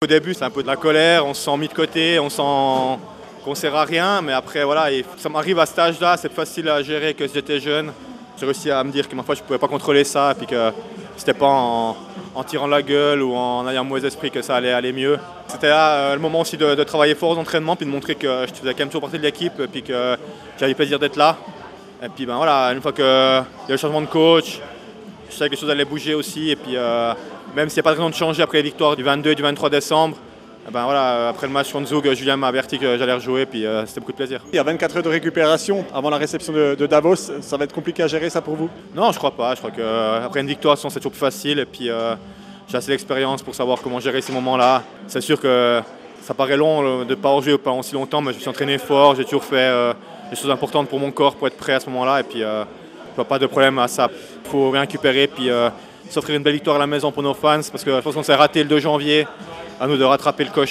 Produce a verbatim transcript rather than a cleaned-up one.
Au début, c'est un peu de la colère, on se sent mis de côté, on sent qu'on ne sert à rien, mais après, voilà, et ça m'arrive à cet âge-là, c'est facile à gérer que si j'étais jeune. J'ai réussi à me dire que ma foi, je ne pouvais pas contrôler ça, et puis que c'était pas en, en tirant la gueule ou en ayant un mauvais esprit que ça allait aller mieux. C'était là euh, le moment aussi de, de travailler fort aux entraînements, puis de montrer que je faisais quand même toujours partie de l'équipe, et puis que j'avais plaisir d'être là. Et puis ben voilà, une fois qu'il y a eu le changement de coach, je savais que les choses allaient bouger aussi, et puis euh, même s'il n'y a pas de raison de changer après les victoires du vingt-deux et du vingt-trois décembre, eh ben voilà, après le match contre Zug, Julien m'a averti que j'allais rejouer, puis euh, c'était beaucoup de plaisir. Il y a vingt-quatre heures de récupération avant la réception de, de Davos, ça va être compliqué à gérer ça pour vous? Non, je crois pas, je crois qu'après une victoire, c'est toujours plus facile, et puis euh, j'ai assez d'expérience pour savoir comment gérer ces moments-là. C'est sûr que ça paraît long de ne pas rejouer pendant aussi longtemps, mais je me suis entraîné fort, j'ai toujours fait euh, des choses importantes pour mon corps pour être prêt à ce moment-là, et puis euh, je vois pas de problème à ça. Il faut récupérer, puis euh, s'offrir une belle victoire à la maison pour nos fans, parce que je pense qu'on s'est raté le deux janvier, à nous de rattraper le coche